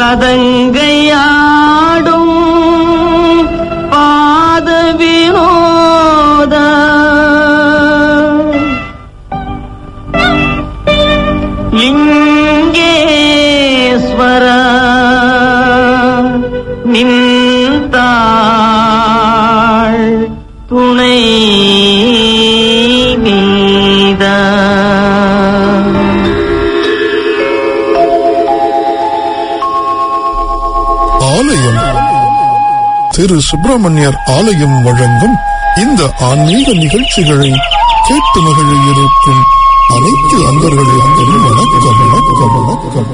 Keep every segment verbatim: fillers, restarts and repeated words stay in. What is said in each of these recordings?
பதங்கையாடும் பாத வினோத லிங்கேஸ்வர நின்றாள் துணை நீத ஆலயம் திரு சுப்பிரமணியர் ஆலயம் வழங்கும் இந்த ஆன்மீக நிகழ்ச்சிகளை கேட்டு மகிழ இருக்கும் அனைத்து அன்பர்களுக்கும் வணக்கம் வணக்கம் வணக்கம்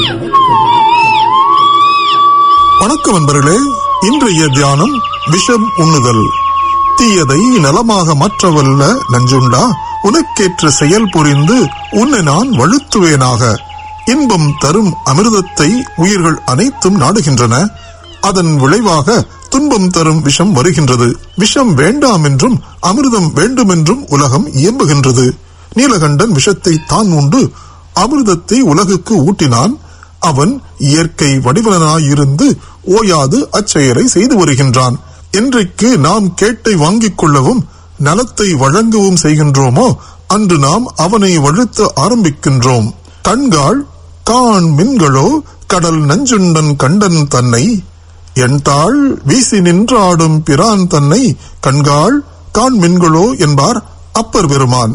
வணக்கம் அன்பர்களே. இன்றைய தியானம் விஷம் உண்ணுதல். தீயதை நலமாக மாற்றவல்ல நஞ்சுண்டா, உனக்கேற்ற செயல் புரிந்து உன்னை நான் வழுத்துவேனாக. இன்பம் தரும் அமிர்தத்தை உயிர்கள் அனைத்தும் நாடுகின்றன. அதன் விளைவாக துன்பம் தரும் விஷம் வருகின்றது. விஷம் வேண்டாம் என்றும் அமிர்தம் வேண்டும் என்றும் உலகம் இயம்புகின்றது. நீலகண்டன் விஷத்தை தான் உண்டு அமிர்தத்தை உலகுக்கு ஊட்டினான். அவன் இயற்கை வடிவனாயிருந்து ஓயாது அச்செயலை செய்து வருகின்றான். என்றைக்கு நாம் கேட்டை வாங்கிக் கொள்ளவும் நலத்தை வழங்கவும் செய்கின்றோமோ அன்று நாம் அவனை வழுத்த ஆரம்பிக்கின்றோம். கண்காள் கான் மின்களோ கடல் நஞ்சுண்டன் கண்டன் தன்னை, என்தாள் வீசி நின்றாடும் பிரான் தன்னை கண்காள் கான் மின்களோ என்பார் அப்பர் பெருமான்.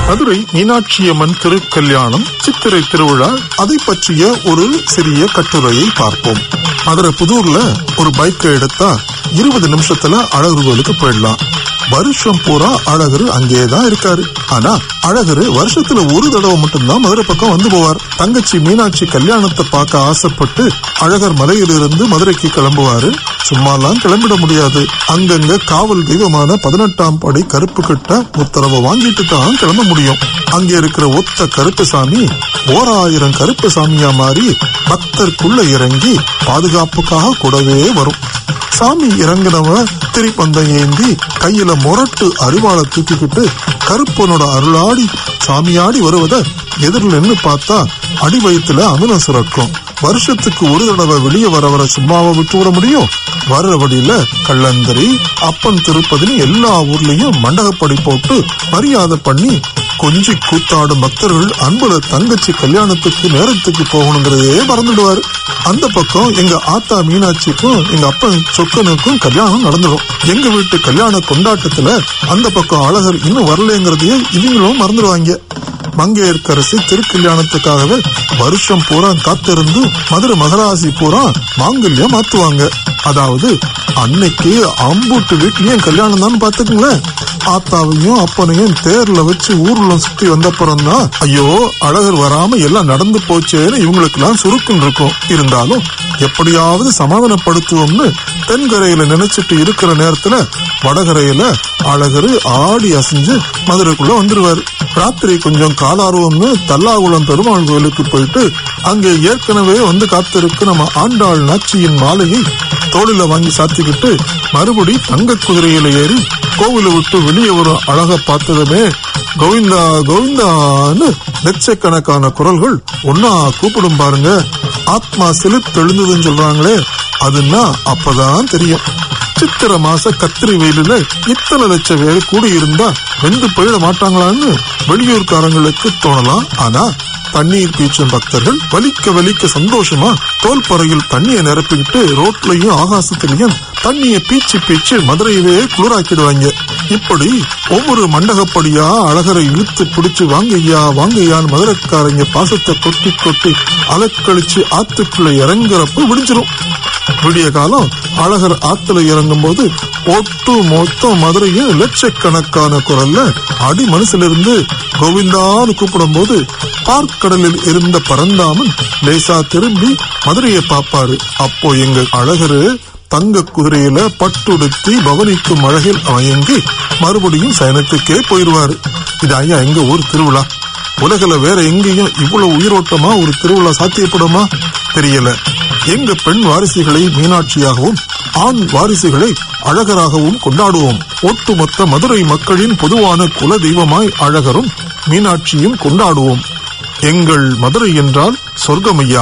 மதுரை மீனாட்சியம்மன் திருக்கல்யாணம் சித்திரை திருவிழா, அதை பற்றிய ஒரு சிறிய கட்டுரையை பார்ப்போம். மதுரை புதூர்ல ஒரு பைக்கை எடுத்தா இருபது நிமிஷத்துல அழகர் கோயிலுக்கு போயிடலாம். வருஷம் பூரா அழகர் அங்கேதான் இருக்காரு. ஆனா அழகர் வருஷத்துல ஒரு தடவை மட்டும்தான் மதுரை பக்கம் வந்து போவார். தங்கச்சி மீனாட்சி கல்யாணத்தை பார்க்க ஆசைப்பட்டு அழகர் மலையிலிருந்து மதுரைக்கு கிளம்புவாரு. சும்மாலாம் கிளம்பிட முடியாது. அங்கங்க காவல் தெய்வமான பதினெட்டாம் படை கருப்பு கிட்ட உத்தரவை வாங்கிட்டு தான் கிளம்ப முடியும். அங்க இருக்கிற ஒத்த கருப்பு சாமி ஓர் ஆயிரம் கருப்பு சாமியா மாறி பக்தருக்குள்ள இறங்கி பாதுகாப்புக்காக கூடவே வரும். சாமி இறங்கினவ திரிப்பந்தம் ஏந்தி கையில முரட்டு அரிவாளை தூக்கிக்கிட்டு கருப்பனோட அருளாடி சாமியாடி வருவத எதிரில் நின்று பார்த்தா அடி வயிற்றுல அமிலம் சுரக்கும். வருஷத்துக்கு ஒரு தடவை வெளியே வர வர சும்மாவை விட்டு விட முடியும்? வர்ற வழியில கள்ளந்தரி, அப்பன் திருப்பதினு எல்லா ஊர்லயும் மண்டகப்படி போட்டு மரியாதை பண்ணி கொஞ்சி கூத்தாடும் பக்தர்கள் அன்புல தங்கச்சி கல்யாணத்துக்கு நேரத்துக்கு போகணுங்கிறதே மறந்துடுவாரு. அந்த பக்கம் எங்க ஆத்தா மீனாட்சிக்கும் எங்க அப்பன் சொக்கனுக்கும் கல்யாணம் நடந்துடும். எங்க வீட்டு கல்யாண கொண்டாட்டத்துல அந்த பக்கம் அழகர் இன்னும் வரலங்கிறதையே இவங்களும் மறந்துடுவாங்க. மங்கையர்க்கரசி திருக்கல்யாணத்துக்காகவே வருஷம் பூரா காத்திருந்து மதுரை மகராசி பூரா மாங்கல்யம் மாத்துவாங்க. அதாவது அன்னைக்கு அம்பூட்டு வீட்லயும் கல்யாணம் தான் பாத்துக்குங்களேன். ஆத்தாவையும் அப்பனையும் தேர்ல வச்சு ஊர்ல சுத்தி வந்தப்புறம் தான் ஐயோ அழகர் வராம எல்லாம் நடந்து போச்சேன்னு இவங்களுக்கு எல்லாம் சுருக்குன்னு இருக்கும். இருந்தாலும் எப்படியாவது சமாதானப்படுத்துவோம்னு தென்கரையில நினைச்சிட்டு இருக்கிற நேரத்துல வடகரையில அழகர் ஆடி அசைஞ்சு மதுரைக்குள்ள வந்துருவாரு. ராத்திரி கொஞ்சம் காலாருவம்னு தல்லாகுளம் பெருமாள் கோயிலுக்கு போயிட்டு அங்கே ஏற்கனவே வந்து காத்திருக்கு நம்ம ஆண்டாள் நாச்சியின் மாலையை தோளில வாங்கி சாத்திக்கிட்டு மறுபடி தங்க குதிரையில ஏறி கோவில விட்டு வெளியே வரும் அழக பார்த்ததுமே கோவிந்தா கோவிந்தான்னு லட்சக்கணக்கான குரல்கள் ஒன்னா கூப்பிடும் பாருங்க. ஆத்மா செலுத்தெழுந்ததுன்னு சொல்றாங்களே, அதுன்னா அப்பதான் தெரியும். சித்திர மாச கத்திரி வெயிலுல இத்தனை லட்சம் பேர் கூடியிருந்தா வெந்து போயிட மாட்டாங்களான்னு வெளியூர்காரங்களுக்கு தோணலாம். ஆனா தண்ணீர் பீச்சும் பக்தர்கள் வலிக்க வலிக்க சந்தோஷமா தோல்பறையில் தண்ணியை நிரப்பிக்கிட்டு ரோட்லயும் ஆகாசத்திலையும் தண்ணிய பீச்சு பீச்சு மதுரையவே குளிராக்கிடுவாங்க. இப்படி ஒவ்வொரு மண்டகப்படியா அழகரை இழுத்து பிடிச்சு வாங்கையா வாங்கையான்னு மதுரைக்காரங்க பாசத்தை கொட்டி கொட்டி அலக்கழிச்சு ஆத்துக்குள்ள இறங்குறப்ப விடிஞ்சிரும். விடிய காலம் அழகர் ஆத்துல இறங்கும் போது ஒட்டு மொத்தம் மதுரையும் லட்சக்கணக்கான குரல்ல அடி மனசிலிருந்து கோவிந்தான்னு கூப்பிடும் போது பார்க்கடலில் இருந்த பரந்தாமன் லேசா திரும்பி மதுரையை பாப்பாரு. அப்போ எங்க அழகரு தங்க குதிரையில பட்டுடுத்தி பவனிக்கும் அழகில் மயங்கி மறுபடியும் சயனத்துக்கே போயிருவாரு. இது ஐயா எங்க ஊர் திருவிழா. உலகில வேற எங்கேயும் இவ்வளவு உயிரோட்டமா ஒரு திருவிழா சாத்தியப்படுமா தெரியல. எங்க பெண் வாரிசுகளை மீனாட்சியாகவும் ஆண் வாரிசுகளை அழகராகவும் கொண்டாடுவோம். ஒட்டுமொத்த மதுரை மக்களின் பொதுவான குல தெய்வமாய் அழகரும் மீனாட்சியும் கொண்டாடுவோம். எங்கள் மதுரை என்றால் சொர்க்கமையா.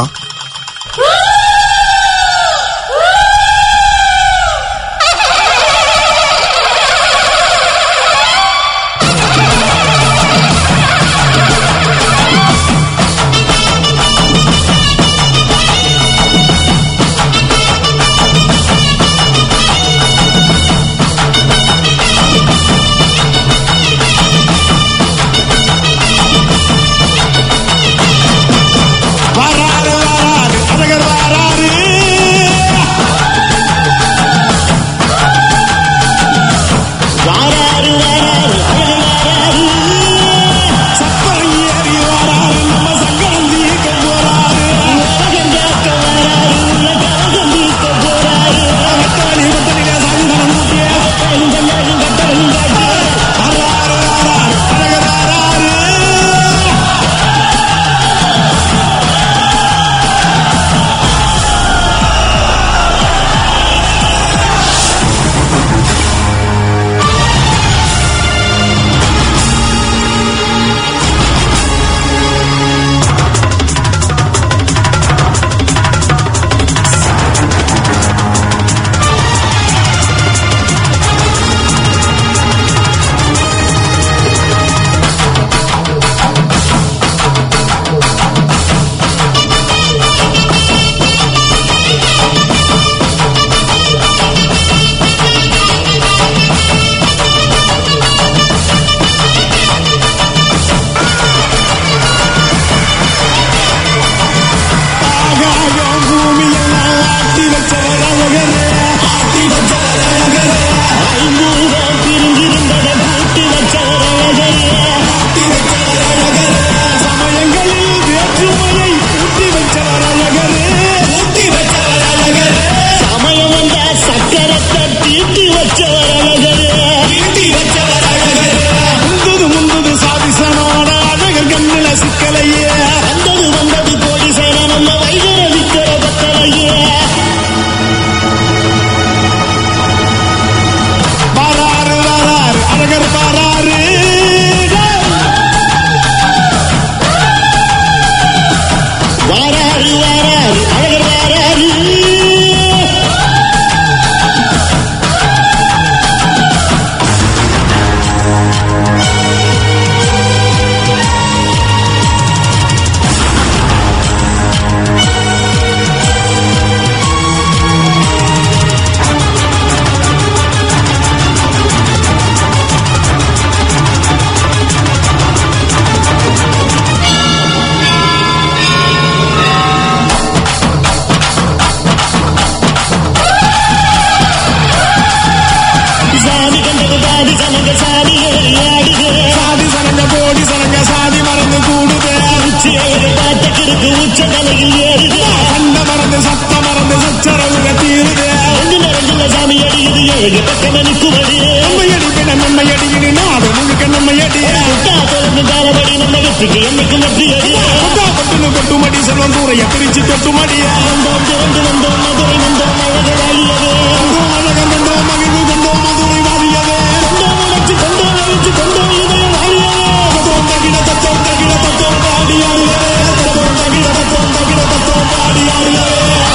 வராரு பிறகு பக்கமணி குமடியே நம்மையடி பிட நம்மையடி இனி நாடு முழுக்க நம்மையடி காலபடி நம்ம வெற்றிக்கு என்னைக்கு மத்தி அடியே பட்டுனு கொட்டுமடி செல்வம் தூரைய பிரிச்சு தொட்டுமடியா வந்தோம் திறந்து வந்தோம் மதுரை வந்தோம் அழகு வாழியவே அழகம் வந்தோம் மகிழ்வு கொண்டோம் மதுரை வாழியவே கொண்டோம் உணர்ச்சி கொண்டோம் அழிச்சு கொண்டோம் இதயம் வாழியவே தத்தோம் தகிட தத்தோம் தகிட தத்தோம் பாடியாடியவே தத்தோம் தகிட தத்தோம் தகிட தத்தோம் பாடியாடியவே.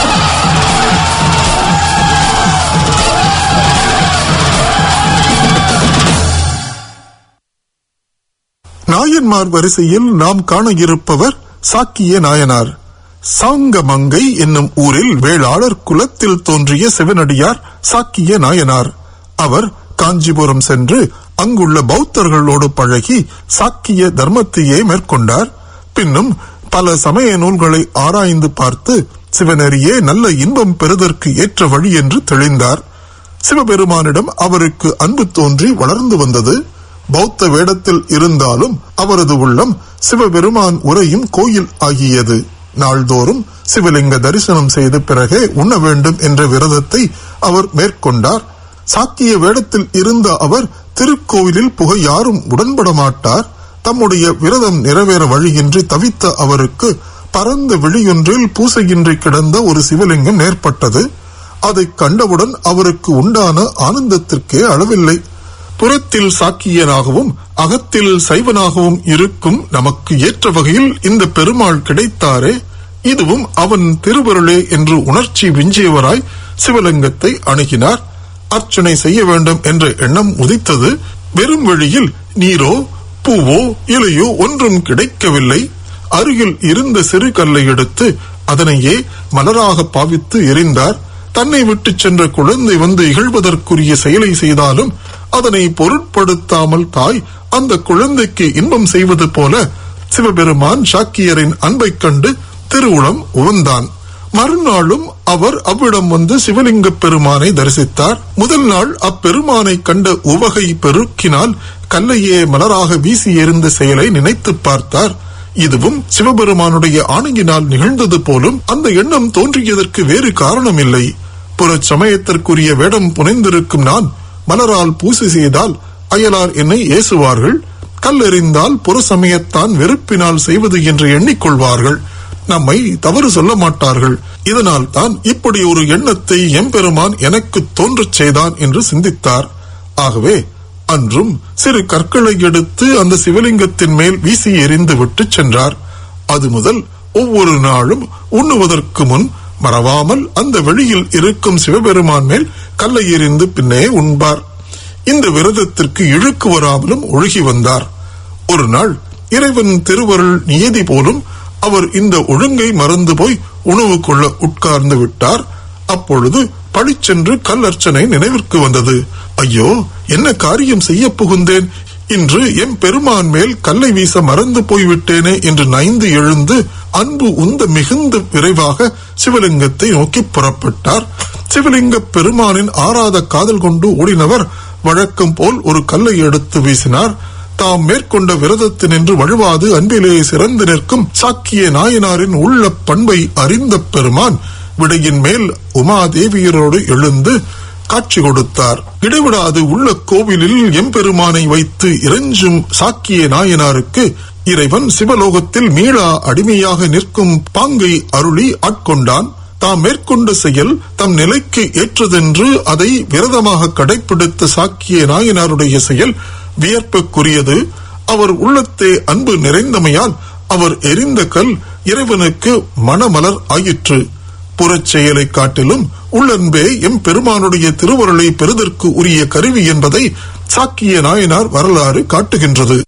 நாயன்மார் வரிசையில் நாம் காண இருப்பவர் சாக்கிய நாயனார். சாங்கமங்கை என்னும் ஊரில் வேளாளர் குலத்தில் தோன்றிய சிவனடியார் சாக்கிய நாயனார். அவர் காஞ்சிபுரம் சென்று அங்குள்ள பௌத்தர்களோடு பழகி சாக்கிய தர்மத்தையே மேற்கொண்டார். பின்னும் பல சமய நூல்களை ஆராய்ந்து பார்த்து சிவனரியே நல்ல இன்பம் பெறுதற்கு ஏற்ற வழி என்று தெளிந்தார். சிவபெருமானிடம் அவருக்கு அன்பு தோன்றி வளர்ந்து வந்தது. பௌத்த வேடத்தில் இருந்தாலும் அவரது உள்ளம் சிவபெருமான் உரையும் கோயில் ஆகியது. நாள்தோறும் சிவலிங்க தரிசனம் செய்த பிறகே உண்ண வேண்டும் என்ற விரதத்தை அவர் மேற்கொண்டார். சாக்கிய வேடத்தில் இருந்த அவர் திருக்கோவிலில் புக யாரும் உடன்பட மாட்டார். தம்முடைய விரதம் நிறைவேற வழியின்றி தவித்த அவருக்கு பரந்த வெளியொன்றில் பூசையின்றி கிடந்த ஒரு சிவலிங்கம் ஏற்பட்டது. அதை கண்டவுடன் அவருக்கு உண்டான ஆனந்தத்திற்கே அளவில்லை. புறத்தில் சாக்கியனாகவும் அகத்தில் சைவனாகவும் இருக்கும் நமக்கு ஏற்ற வகையில் இந்த பெருமாள் கிடைத்தாரே, இதுவும் அவன் திருவருளே என்று உணர்ச்சி விஞ்சியவராய் சிவலிங்கத்தை அணுகினார். அர்ச்சனை செய்ய வேண்டும் என்ற எண்ணம் உதித்தது. வெறும் வழியில் நீரோ பூவோ இலையோ ஒன்றும் கிடைக்கவில்லை. அருகில் இருந்த சிறு கல்லை எடுத்து அதனையே மலராக பாவித்து எரிந்தார். தன்னை விட்டு சென்ற குழந்தை வந்து இகழ்வதற்குரிய செயலை செய்தாலும் அதனை பொருட்படுத்தாமல் தாய் அந்த குழந்தைக்கு இன்பம் செய்வது போல சிவபெருமான் சாக்கியரின் அன்பை கண்டு திருவுளம் உவந்தான். மறுநாளும் அவர் அவ்விடம் வந்து சிவலிங்க பெருமானை தரிசித்தார். முதல் நாள் அப்பெருமானை கண்ட உவகை பெருக்கினால் கல்லையே மலராக வீசி எறிந்த செயலை நினைத்து பார்த்தார். இதுவும் சிவபெருமானுடைய ஆணையினால் நிகழ்ந்தது போலும் அந்த எண்ணம் தோன்றியதற்கு வேறு காரணம் இல்லை. புற சமயத்திற்குரிய வேடம் புனைந்திருக்கும் நான் மலரால் பூசை செய்தால் அயலார் என்னை ஏசுவார்கள். கல்லெறிந்தால் புற சமயத்தான் வெறுப்பினால் செய்வது என்று எண்ணிக்கொள்வார்கள். நம்மை தவறு சொல்ல மாட்டார்கள். இதனால் தான் இப்படி ஒரு எண்ணத்தை எம்பெருமான் எனக்கு தோன்றச் செய்தான் என்று சிந்தித்தார். ஆகவே அன்றும் சிறு கற்களை எடுத்து அந்த சிவலிங்கத்தின் மேல் வீசி எறிந்து விட்டு சென்றார். அது முதல் ஒவ்வொரு நாளும் உண்ணுவதற்கு முன் மறவாமல் அந்த வெளியில் இருக்கும் சிவபெருமான் மேல் கல்லை எறிந்து பின்னே உண்பார். இந்த விரதத்திற்கு இழுக்கு வராமலும் ஒழுகி வந்தார். ஒரு நாள் இறைவன் திருவருள் நியதி போலும் அவர் இந்த ஒழுங்கை மறந்து போய் உணவு கொள்ள உட்கார்ந்து விட்டார். அப்பொழுது பழிச்சென்று கல்லர்ச்சனை நினைவிற்கு வந்தது. ஐயோ, என்ன காரியம் செய்ய புகுந்தேன், இன்று எம் பெருமான் மேல் கல்லை வீச மறந்து போய்விட்டேனே என்று நைந்து எழுந்து அன்பு உந்த மிகுந்த விரைவாக சிவலிங்கத்தை நோக்கி புறப்பட்டார். சிவலிங்க பெருமானின் ஆறாத காதல் கொண்டு ஓடினவர் வழக்கம் போல் ஒரு கல்லை எடுத்து வீசினார். தாம் மேற்கொண்ட விரதத்தினின்று வழுவாது அன்பிலே சிறந்து நிற்கும் சாக்கிய நாயனாரின் உள்ள பண்பை அறிந்த பெருமான் விடையின் மேல் உமாதேவியரோடு எழுந்து காட்சி கொடுத்தார். இடைவிடாது உள்ள கோவிலில் எம்பெருமானை வைத்து இறைஞ்சும் சாக்கிய நாயனாருக்கு இறைவன் சிவலோகத்தில் மீளா அடிமையாக நிற்கும் பாங்கை அருளி ஆட்கொண்டான். தாம் மேற்கொண்ட செயல் தம் நிலைக்கு ஏற்றதென்று அதை விரதமாக கடைபிடித்த சாக்கிய நாயனாருடைய செயல் வியர்ப்புக்குரியது. அவர் உள்ளத்தே அன்பு நிறைந்தமையால் அவர் எரிந்த கல் இறைவனுக்கு மணமலர் ஆயிற்று. புறச் செயலை காட்டிலும் உள்ளன்பே எம் பெருமானுடைய திருவருளை பெறுதற்கு உரிய கருவி என்பதை சாக்கிய நாயனார் வரலாறு காட்டுகின்றது.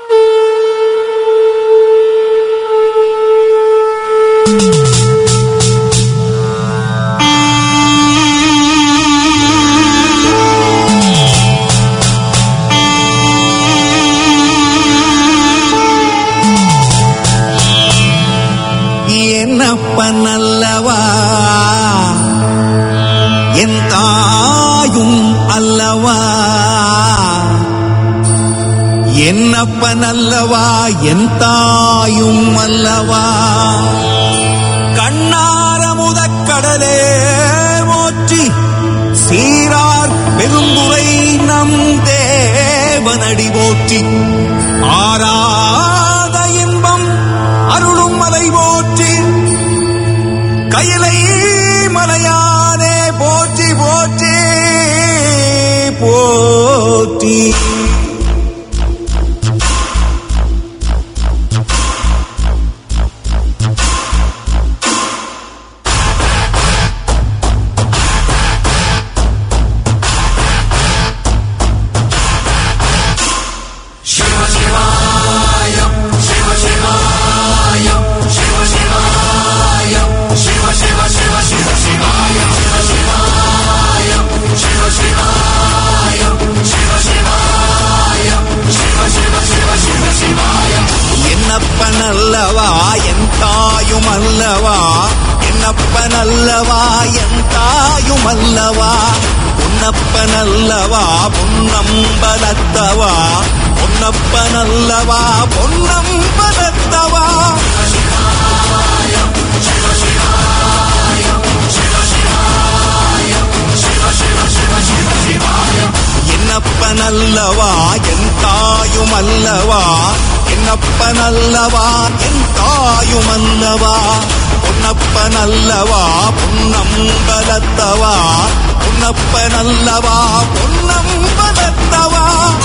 என்னப்பனல்லவா என் தாயும் அல்லவா, என்னப்பனல்லவா என் தாயும் அல்லவா, கண்ணார முதக்கடலே மோற்றி சீரார் பெரு ஆற்றும் குறை நம் தேவனடி போற்றி ஆராத இன்பம் அருளும் மலை போற்றி கையிலை மலையானே போற்றி போற்றி போற்றி. என்னப்பனல்லவா என் தாயும் அல்லவா என்னப்பனல்லவா என் தாயும் அல்லவா பொன்னப்பனல்லவா பொன்னம்பலத்தவா பொன்னப்பனல்லவா பொன்னம்பலத்தவா என்னப்பனல்லவா என் தாயும் அல்லவா என்னப்பனல்லவா என் தாயும் அல்லவா பொன்னப்பனல்லவா பொன்னம்பலத்தவா பொன்னப்பனல்லவா பொன்னம்பலத்தவா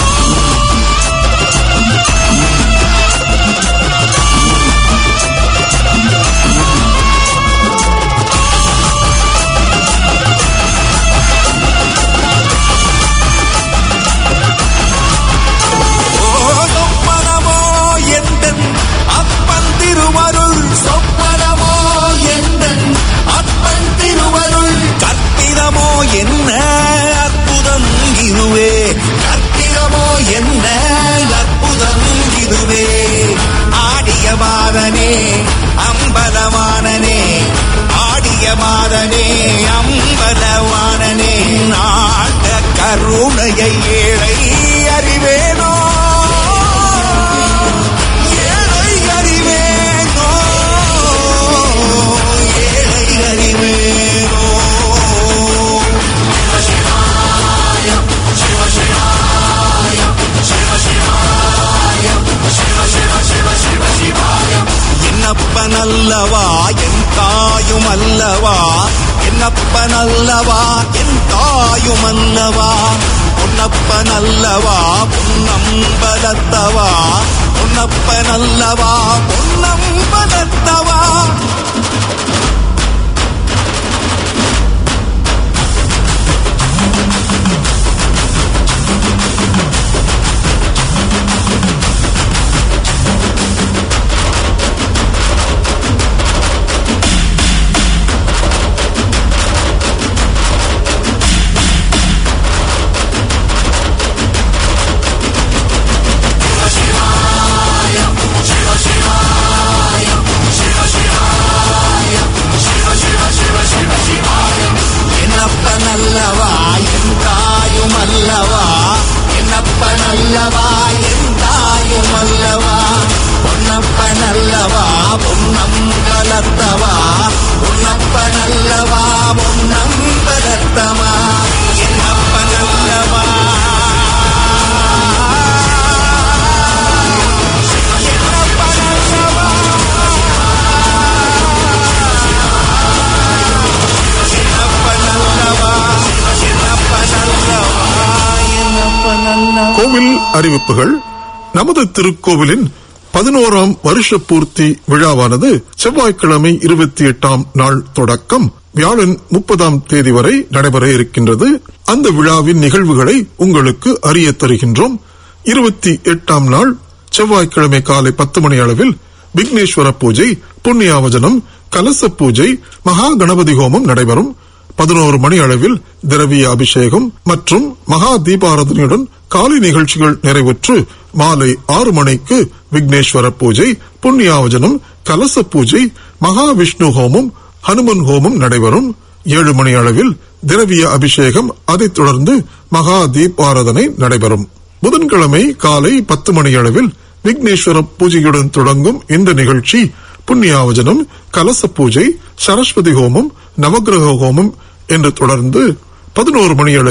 என்ன அற்புதம் இதுவே கற்பிதமோ என்ன அற்புதம் இதுவே ஆடிய மாதனே அம்பலவானனே ஆடிய மாதனே அம்பலவானனே நாட்ட கருணையை ஏழை அறிவேனோ ஏழை அறிவேனோ ஏழை அறிவேனோ என்னப்பனல்லவா என் தாயும் அல்லவா என்னப்பனல்லவா என் தாயும் அல்லவா பொன்னப்பனல்லவா பொன்னம்பலத்தவா பொன்னப்பனல்லவா பொன்னம்பலத்தவா என்னப்பனல்லவா என் தாயும் அல்லவா என்னப்பனல்லவா என் தாயும் அல்லவா பொன்னப்பனல்லவா பொன்னம்பலத்தவா பொன்னப்பனல்லவா பொன்னம்பலத்தவா என்னப்பனல்லவா கோவில் அறிவிப்புகள். நமது திருக்கோவிலின் பதினோராம் வருஷ பூர்த்தி விழாவானது செவ்வாய்க்கிழமை இருபத்தி எட்டாம் நாள் தொடக்கம் வியாழன் முப்பதாம் தேதி வரை நடைபெற இருக்கின்றது. அந்த விழாவின் நிகழ்வுகளை உங்களுக்கு அறிய தருகின்றோம். இருபத்தி எட்டாம் நாள் செவ்வாய்க்கிழமை காலை பத்து மணி அளவில் விக்னேஸ்வர பூஜை, புண்ணியாவஜனம், கலச பூஜை, மகா கணபதி ஹோமம் நடைபெறும். பதினோரு மணி அளவில் திரவிய அபிஷேகம் மற்றும் மகா தீபாராதனையுடன் காலை நிகழ்ச்சிகள் நிறைவுற்று மாலை ஆறு மணிக்கு விக்னேஸ்வர பூஜை, புண்ணியாவஜனம், கலச பூஜை, மகாவிஷ்ணு ஹோமம், ஹனுமன் ஹோமம் நடைபெறும். ஏழு மணி அளவில் திரவிய அபிஷேகம், அதைத் தொடர்ந்து மகா தீபாராதனை நடைபெறும். புதன்கிழமை காலை பத்து மணி அளவில் விக்னேஸ்வர பூஜையுடன் தொடங்கும் இந்த நிகழ்ச்சி புண்ணியாவஜனம், கலச பூஜை, சரஸ்வதி ஹோமம், நவகிரக ஹோமம் என்று தொடர்ந்து பதினோரு மணி அளவில்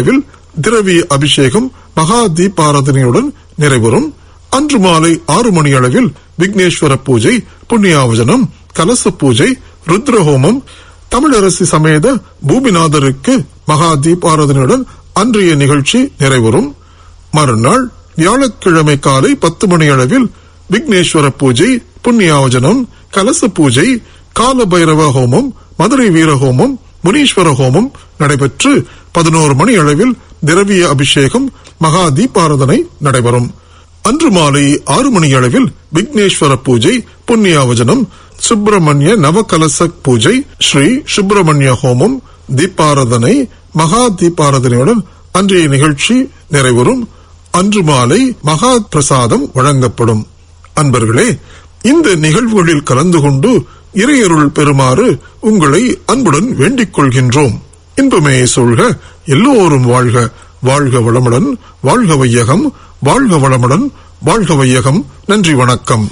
திரவிய அபிஷேகம் மகா தீபாராதனையுடன் நிறைவரும். அன்று மாலை ஆறு மணி அளவில் விக்னேஸ்வர பூஜை, புண்ணியாவஜனம், கலச பூஜை, ருத்ரஹோமம், தமிழரசி சமேத பூமிநாதருக்கு மகா தீபாராதனையுடன் அன்றைய நிகழ்ச்சி நிறைவரும். மறுநாள் வியாழக்கிழமை காலை பத்து மணி அளவில் விக்னேஸ்வர பூஜை, புண்ணியாவஜனம், கலச பூஜை, கால பைரவ ஹோமம், மதுரை வீர ஹோமம், முனீஸ்வர ஹோமம் நடைபெற்று பதினோரு மணி அளவில் திரவிய அபிஷேகம் மகா தீபாராதனை நடைபெறும். அன்று மாலை ஆறு மணி அளவில் விக்னேஸ்வர பூஜை, புண்ணியாவஜனம், சுப்பிரமணிய நவகலச பூஜை, ஸ்ரீ சுப்பிரமணிய ஹோமம், தீபாராதனை, மகா தீபாராதனையுடன் அன்றைய நிகழ்ச்சி நிறைவரும். அன்று மாலை மகா பிரசாதம் வழங்கப்படும். அன்பர்களே, இந்த நிகழ்வுகளில் கலந்து கொண்டு இறையருள் பெறுமாறு உங்களை அன்புடன் வேண்டிக் கொள்கின்றோம். இன்பமே சொல்க, எல்லோரும் வாழ்க, வாழ்க வளமுடன், வாழ்க வையகம், வாழ்க வளமுடன், வாழ்க வையகம். நன்றி, வணக்கம்.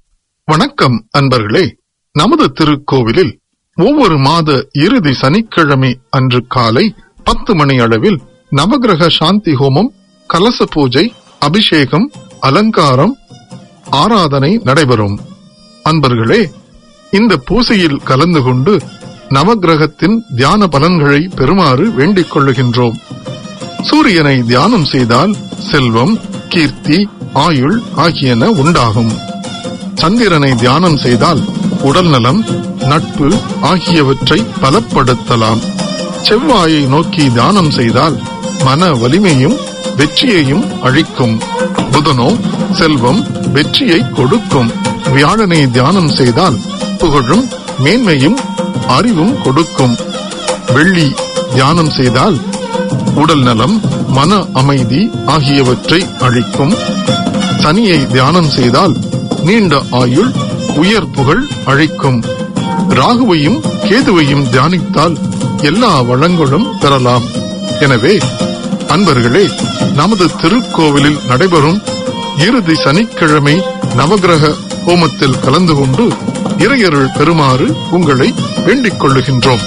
வணக்கம் அன்பர்களே. நமது திருக்கோவிலில் ஒவ்வொரு மாத இறுதி சனிக்கிழமை அன்று காலை பத்து மணி அளவில் நவகிரக சாந்தி ஹோமம், கலச பூஜை, அபிஷேகம், அலங்காரம், ஆராதனை நடைபெறும். அன்பர்களே, இந்த பூசையில் கலந்து கொண்டு நவகிரகத்தின் தியான பலன்களை பெறுமாறு வேண்டிக் கொள்ளுகின்றோம். சூரியனை தியானம் செய்தால் செல்வம், கீர்த்தி, ஆயுள் ஆகியன உண்டாகும். சந்திரனை தியானம் செய்தால் உடல் நலம், நட்பு ஆகியவற்றை பலப்படுத்தலாம். செவ்வாயை நோக்கி தியானம் செய்தால் மன வலிமையும் வெற்றியையும் அளிக்கும். புதனோ செல்வம், வெற்றியை கொடுக்கும். வியாழனை தியானம் செய்தால் புகழும், மேன்மையும், அறிவும் கொடுக்கும். வெள்ளி தியானம் செய்தால் உடல் நலம், மன அமைதி ஆகியவற்றை அளிக்கும். சனியை தியானம் செய்தால் நீண்ட ஆயுள், உயர் புகழ் அளிக்கும். ராகுவையும் கேதுவையும் தியானித்தால் எல்லா வளங்களும் பெறலாம். எனவே அன்பர்களே, நமது திருக்கோவிலில் நடைபெறும் இறுதி சனிக்கிழமை நவகிரக ஹோமத்தில் கலந்து கொண்டு இறையருள் பெறுமாறு உங்களை வேண்டிக் கொள்ளுகின்றோம்.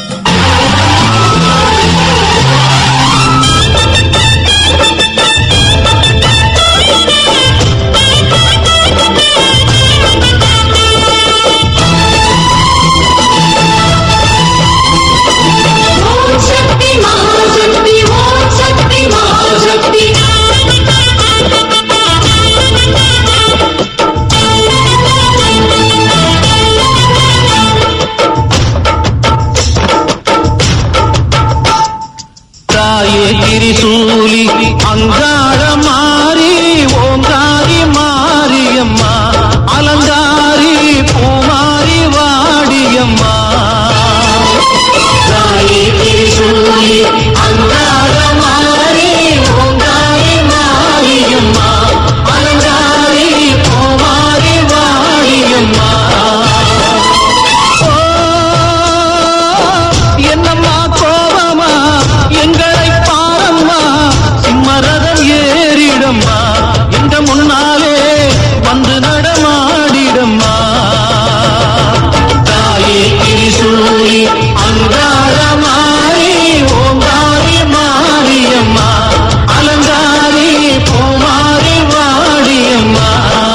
திரிசூலி அங்கார மாறி ஓங்காரி மாரியம்மா, அலங்காரி பூமாரி வாடியம்மா. தாயே திரிசூலி அங்கார மாறி ஓங்காரி மாரியம்மா, அலங்காரி பூமாரி வாடியம்மா. என்னம்மா கோபமா எங்களை பாரம்மா, சிம்மரதம் ஏறிடம்மா, எங்க முன்னாலே வந்து நடமாடிடம்மா. தாயே திரிசூலி அங்கார மாறி ஓங்காரி மாரியம்மா, அலங்காரி பூமாரி வாடியம்மா.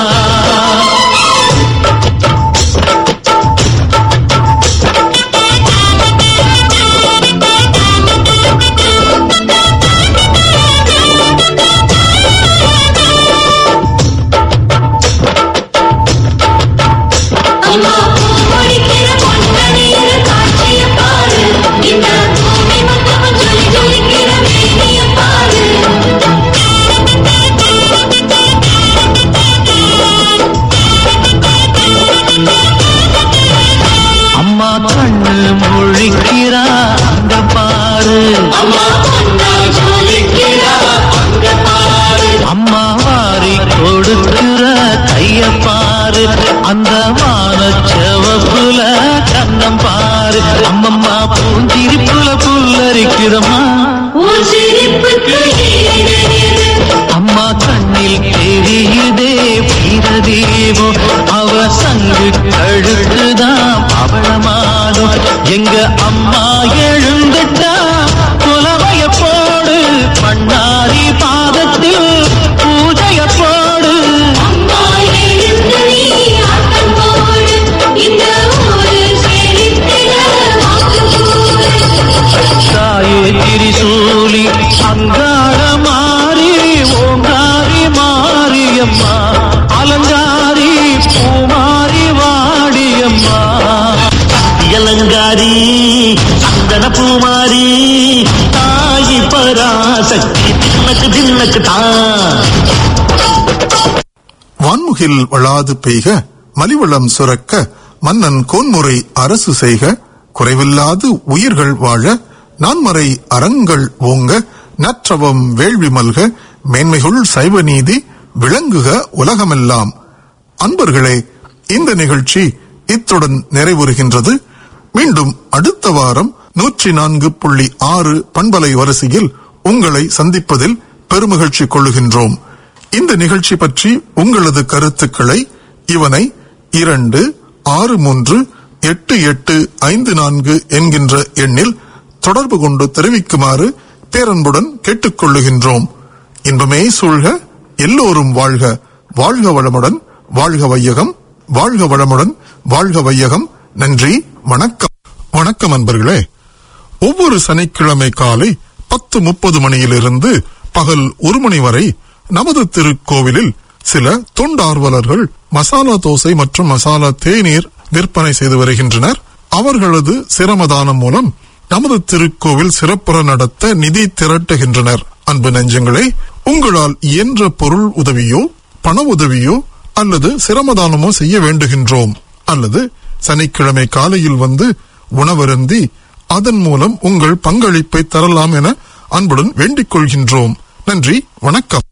அம்மா கண்ணு முழிக்கிறா அங்க பாரு, அம்மா வாரி கொடுக்கிற கைய பாரு, அந்த மான செவப்புல கண்ணம் பாரு. அம்மம்மா பூஞ்சிரிப்புல புல்லரிக்கிறம்மா, அம்மா கண்ணில் தெரியுதே வீரதீபம், அவ சங்கு கழுத்துதான் பவளமானோ. எங்க அம்மா எழுந்துட்டா குலவை பூமாரி தாயி பராசக்தி தின்னக்கு தின்னக்கு தான். வான்முகில் வளாது பெய்க மலிவளம் சுரக்க மன்னன் கோன்முறை அரசு செய்க குறைவில்லாது உயிர்கள் வாழ நான்மறை அறங்கள் ஓங்க நற்றவம் வேள்வி மல்க மேன்மைகுள் சைவ நீதி விளங்குக உலகமெல்லாம். அன்பர்களே, இந்த நிகழ்ச்சி இத்துடன் நிறைவுறுகின்றது. மீண்டும் அடுத்த வாரம் நூற்றி நான்கு புள்ளி ஆறு பண்பலை வரிசையில் உங்களை சந்திப்பதில் பெருமகிழ்ச்சி கொள்ளுகின்றோம். இந்த நிகழ்ச்சி பற்றி உங்களது கருத்துக்களை இவனை இரண்டு ஆறு மூன்று எட்டு எட்டு ஐந்து நான்கு என்கின்ற எண்ணில் தொடர்பு கொண்டு தெரிவிக்குமாறு பேரன்புடன் கேட்டுக்கொள்ளுகின்றோம். இன்பமே சூழ்க, எல்லோரும் வாழ்க, வாழ்க வளமுடன், வாழ்க வையகம், வாழ்க வளமுடன், வாழ்க வையகம். நன்றி, வணக்கம். வணக்கம் அன்பர்களே. ஒவ்வொரு சனிக்கிழமை காலை பத்து முப்பது மணியிலிருந்து பகல் ஒரு மணி வரை நமது திருக்கோவிலில் சில தொண்டார்வலர்கள் மசாலா தோசை மற்றும் மசாலா தேநீர் விற்பனை செய்து வருகின்றனர். அவர்களது சிரமதானம் மூலம் நமது திருக்கோவில் சிறப்புற நடத்த நிதி திரட்டுகின்றனர். அன்பு நெஞ்சங்களே, உங்களால் இயன்ற பொருள் உதவியோ பண உதவியோ அல்லது சிரமதானமோ செய்ய வேண்டுகின்றோம். அல்லது சனிக்கிழமை காலையில் வந்து உணவருந்தி அதன் மூலம் உங்கள் பங்களிப்பை தரலாம் என அன்புடன் வேண்டிக் கொள்கின்றோம். நன்றி, வணக்கம்.